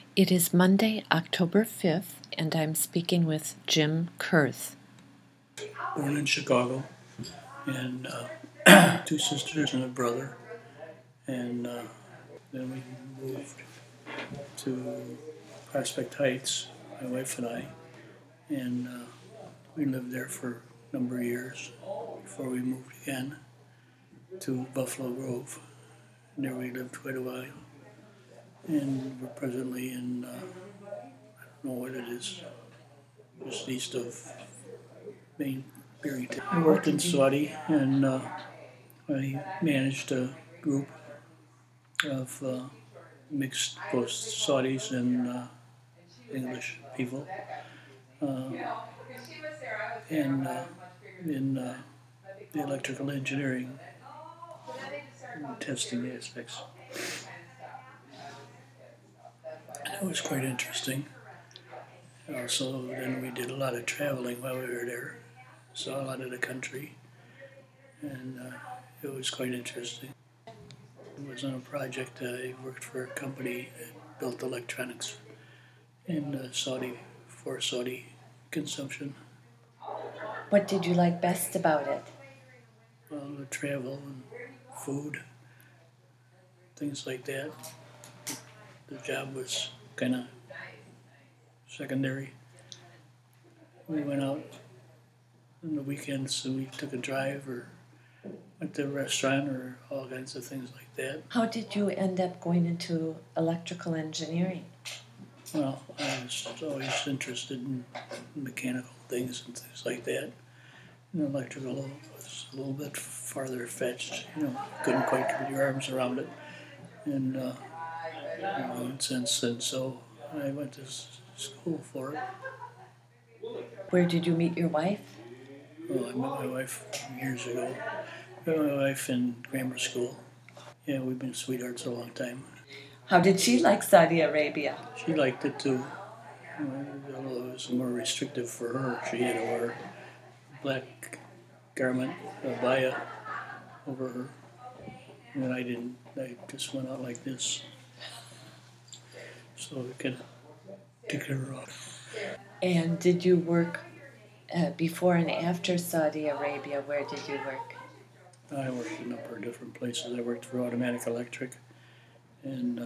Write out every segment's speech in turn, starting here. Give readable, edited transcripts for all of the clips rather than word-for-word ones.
It is Monday, October 5th, and I'm speaking with Jim Kurth. Born in Chicago, and two sisters and a brother, and then we moved to Prospect Heights, my wife and I, and we lived there for a number of years before we moved again to Buffalo Grove. And there we lived quite a while, and we're presently in, I don't know what it is, just east of Maine, Barrington. I worked in Saudi, and I managed a group of mixed both Saudis and English people, and in the electrical engineering and testing aspects. It was quite interesting. Also, then we did a lot of traveling while we were there, saw a lot of the country, and it was quite interesting. It was on a project. I worked for a company that built electronics in Saudi for Saudi consumption. What did you like best about it? Well, the travel and food, things like that. The job was kind of secondary. We went out on the weekends and we took a drive or went to a restaurant or all kinds of things like that. How did you end up going into electrical engineering? Well, I was always interested in mechanical things and things like that. And electrical was a little bit farther fetched. Couldn't quite put your arms around it. And since and so I went to school for it. Where did you meet your wife? Well, I met my wife years ago. I met my wife in grammar school. Yeah, we've been sweethearts a long time. How did she like Saudi Arabia? She liked it too. Although it was more restrictive for her. She had to wear a black garment, a baya, over her. And I didn't. I just went out like this. So I could take her off. And did you work before and after Saudi Arabia? Where did you work? I worked in a number of different places. I worked for Automatic Electric and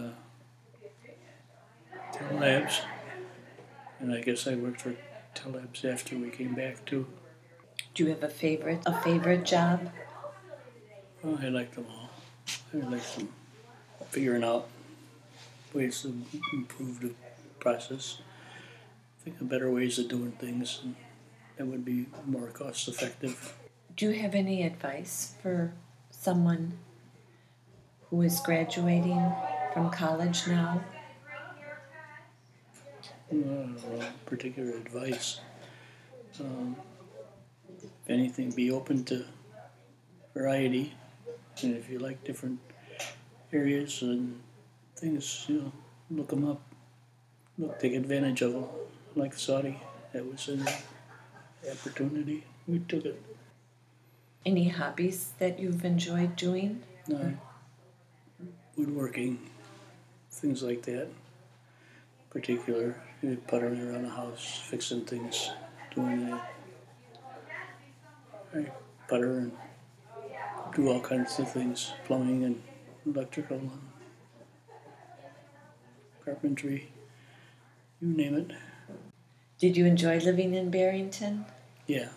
Labs. And I guess I worked for Telabs after we came back too. Do you have a favorite job? Well, I liked them all. I liked them figuring out ways to improve the process. Think of better ways of doing things, and that would be more cost effective. Do you have any advice for someone who is graduating from college now? No particular advice. If anything, be open to variety, and if you like different areas and things, look them up. Take advantage of them. Like Saudi, that was an opportunity. We took it. Any hobbies that you've enjoyed doing? Woodworking, things like that. Particular, puttering around the house, fixing things, doing that. I putter and do all kinds of things, plumbing and electrical and carpentry, you name it. Did you enjoy living in Barrington? Yeah.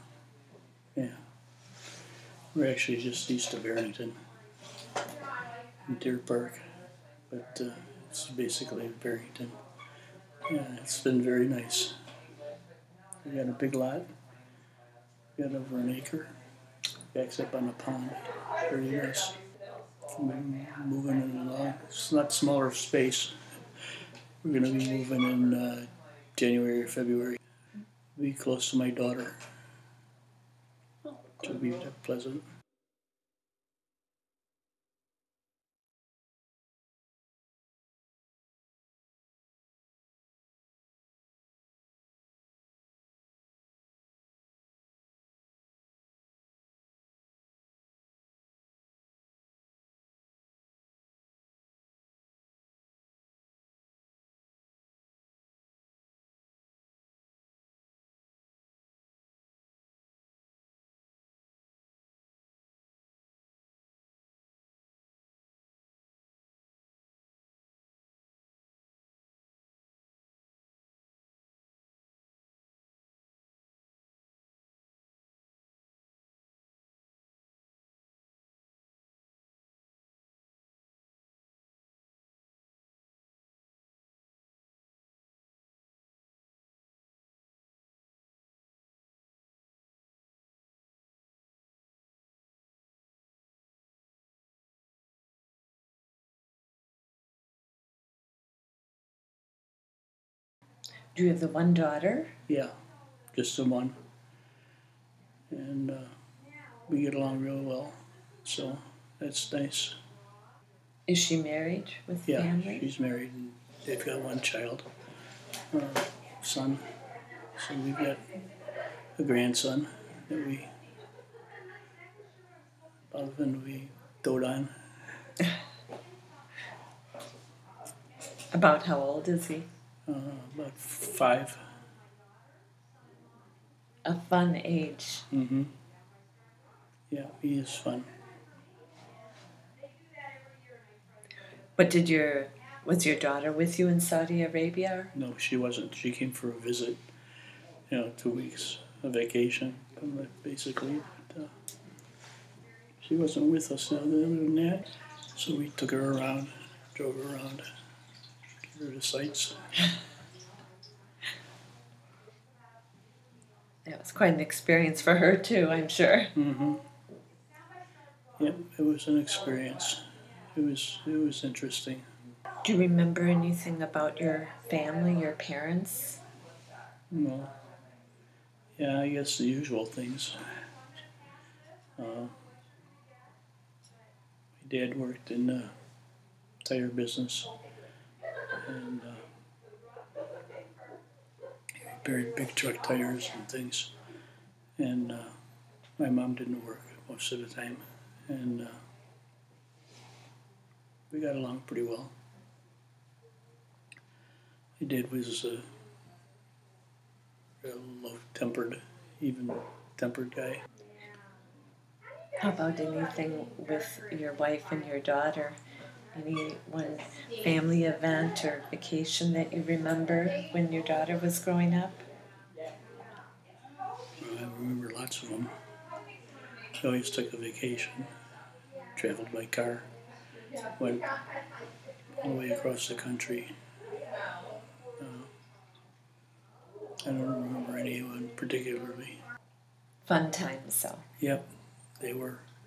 We're actually just east of Barrington, in Deer Park, but it's basically Barrington. Yeah, it's been very nice. We got a big lot. We got over an acre. Backs up on a pond. Very nice. Moving it along. It's not smaller space. We're going to be moving in January or February. Be close to my daughter. To be pleasant. Do you have the one daughter? Yeah, just the one. And we get along real well, so that's nice. Is she married with Yeah, family? she's married and they've got one child, son. So we've got a grandson that we love and we dote on. About how old is he? About 5. A fun age. Mm-hmm. Yeah, he is fun. But was your daughter with you in Saudi Arabia? No, she wasn't. She came for a visit, 2 weeks, a vacation, basically. But, she wasn't with us other than that. So we took her around, drove her around, gave her the sights. That was quite an experience for her too, I'm sure. Mm-hmm. Yep, it was an experience. It was interesting. Do you remember anything about your family, your parents? Well, yeah, I guess the usual things. My dad worked in the tire business and he repaired big truck tires and things. And my mom didn't work most of the time, and we got along pretty well. My dad was a low-tempered, even-tempered guy. How about anything with your wife and your daughter? Any one family event or vacation that you remember when your daughter was growing up? I remember lots of them. I always took a vacation, traveled by car, went all the way across the country. I don't remember anyone particularly. Fun times, though. Yep, they were.